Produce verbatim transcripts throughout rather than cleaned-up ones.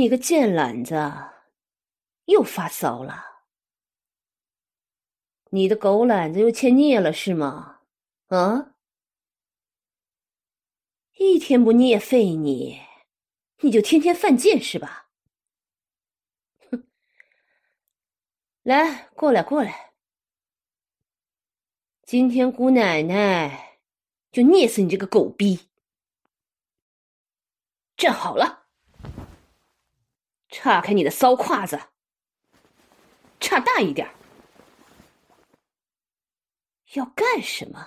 你个贱懒子，又发骚了？你的狗懒子又欠孽了是吗？啊？一天不孽废你，你就天天犯贱是吧？哼！来，过来过来，今天姑奶奶就捏死你这个狗逼！站好了，岔开你的骚胯子，岔大一点。要干什么？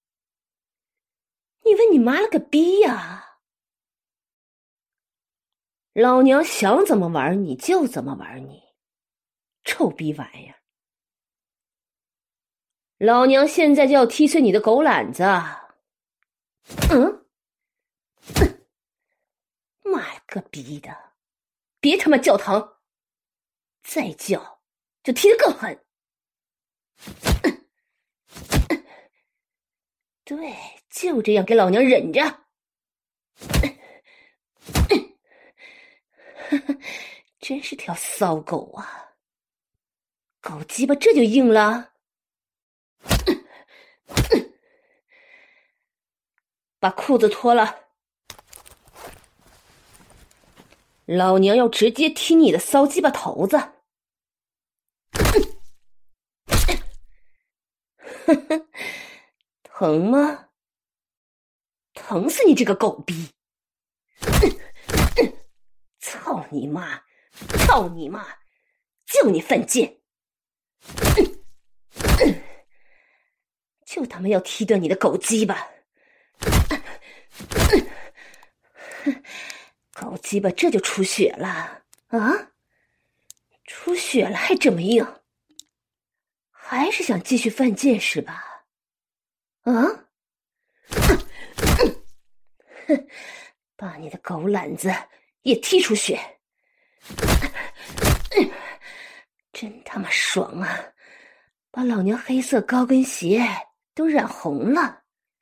你问你妈了个逼呀！老娘想怎么玩你就怎么玩你，臭逼玩意儿！老娘现在就要踢碎你的狗懒子！嗯？妈了个逼的，别他妈叫疼，再叫就踢得更狠！对，就这样给老娘忍着！真是条骚狗啊！狗鸡巴这就硬了！把裤子脱了，老娘要直接踢你的骚鸡巴头子！疼吗？疼死你这个狗逼！操你妈！操你妈！就你犯贱！就他妈要踢断你的狗鸡巴！狗鸡巴这就出血了啊！出血了还这么硬，还是想继续犯贱是吧？啊！把你的狗懒子也踢出血！真他妈爽啊！把老娘黑色高跟鞋都染红了！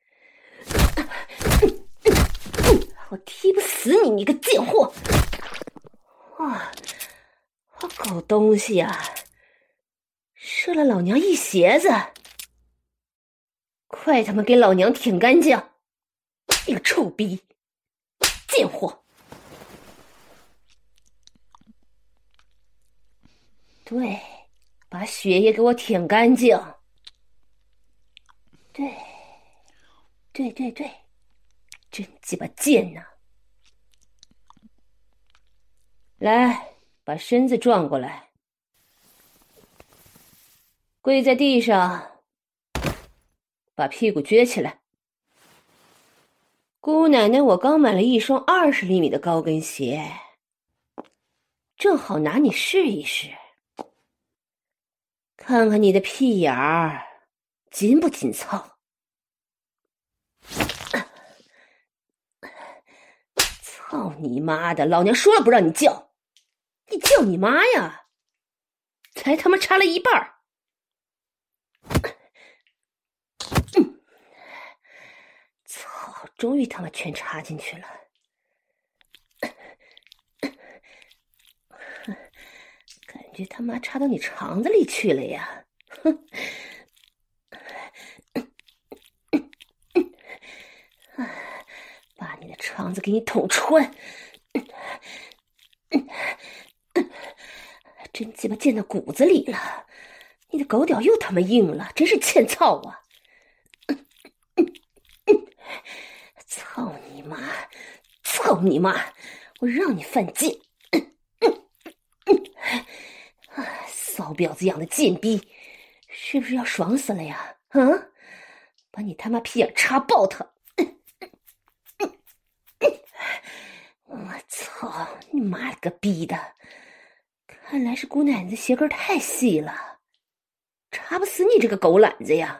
我踢不死你，你个贱货！哇，我狗东西啊，射了老娘一鞋子！快他妈给老娘舔干净！你个臭逼，贱货！对，把血也给我舔干净！对，对对对，真鸡巴贱呐！来，把身子转过来，跪在地上，把屁股撅起来。姑奶奶，我刚买了一双二十厘米的高跟鞋，正好拿你试一试，看看你的屁眼儿紧不紧凑。操你妈的！老娘说了不让你叫，你叫你妈呀！才他妈插了一半儿。嗯，操！终于他妈全插进去了。感觉他妈插到你肠子里去了呀！哼！把你的肠子给你捅穿！真鸡巴进到骨子里了！你的狗屌又他妈硬了，真是欠操啊！操你妈！操你妈！我让你犯贱！骚婊子养的贱逼，是不是要爽死了呀？啊！把你他妈屁眼插爆他！我操你妈了个逼的！看来是姑奶奶的鞋跟太细了，插不死你这个狗懒子呀！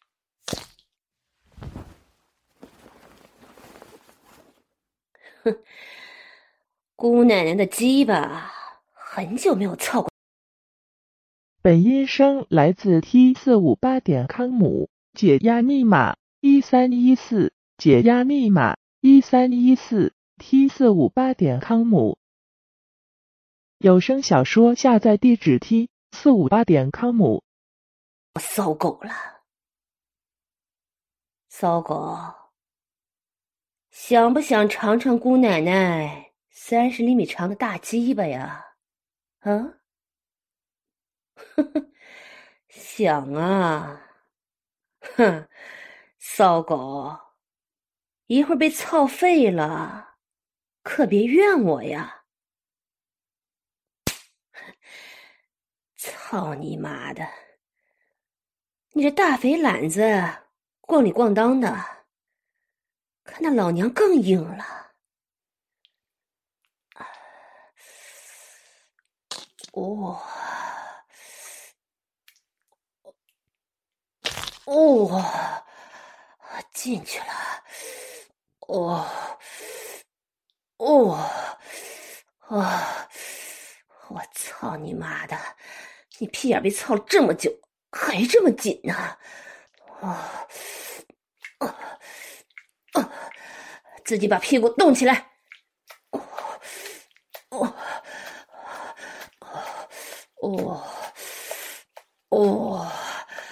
哼，姑奶奶的鸡巴很久没有操过。 本音声来自 T 四五八 点 com， 解压密码一三一四，解压密码一三一四 T 四五八 点 com。 有声小说下载地址 t 四五八点 com。 骚狗了，骚狗，想不想尝尝姑奶奶三十厘米长的大鸡巴呀？啊？呵呵，想啊，哼，骚狗，一会儿被操废了，可别怨我呀！操你妈的！你这大肥懒子，咣里咣当的，看那老娘更硬了。哦，哦，进去了。哦，哦，啊！我操你妈的！你屁眼被操了这么久，还这么紧呢、啊？啊！啊！啊！自己把屁股动起来。哦！哦！哦！哦！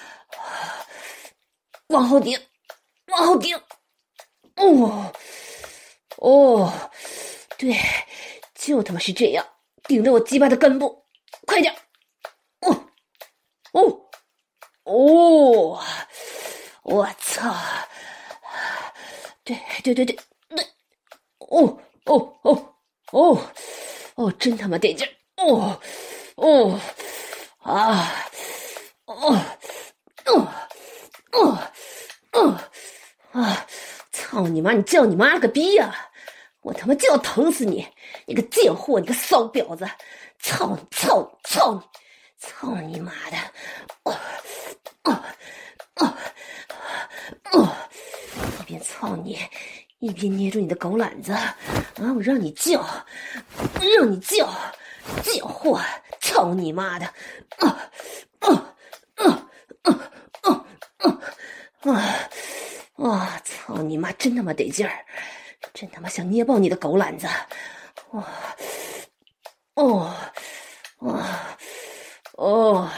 往后顶，往后顶。哦！哦！对，就他妈是这样，顶着我鸡巴的根部，快点！哦！哦！哦！我操！对对对对对！哦哦哦哦哦！真他妈得劲儿！哦哦啊！哦哦哦哦啊！操你妈！你叫你妈了个逼呀、啊！我他妈就要疼死你！你个贱货！你个骚婊子！操你！操你！操你！操你妈的！哦哦哦哦！一边操你，一边捏住你的狗懒子啊！我让你叫，让你叫，贱货！操你妈的！啊啊啊啊啊啊啊！啊！操你妈！真他妈得劲儿！真他妈想捏爆你的狗懒子！哇！哦！哇！哦！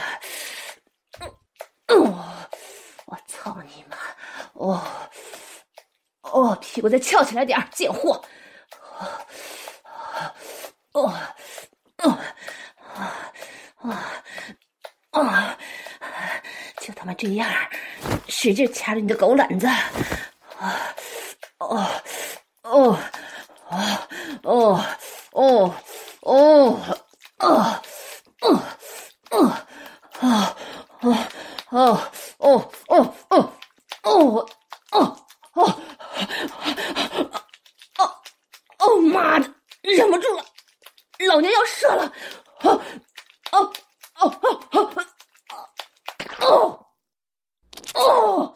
哦！我操你妈！哦！哦！屁股再翘起来点儿，贱货！哦！哦！啊啊啊！就他妈这样，使劲掐着你的狗懒子！啊！哦！哦！啊！哦！哦！哦！啊！哦！哦！啊！哦！哦！哦！哦！哦！哦！哦！哦！哦！哦！妈的，忍不住了，老娘要射了！哦！哦！哦！哦！哦！哦！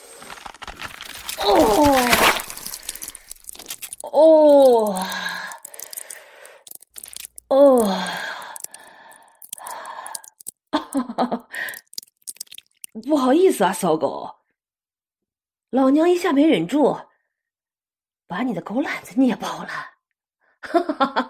哦！哦！哦！不好意思啊，骚狗，老娘一下没忍住，把你的狗懒子捏爆了。哈哈哈哈。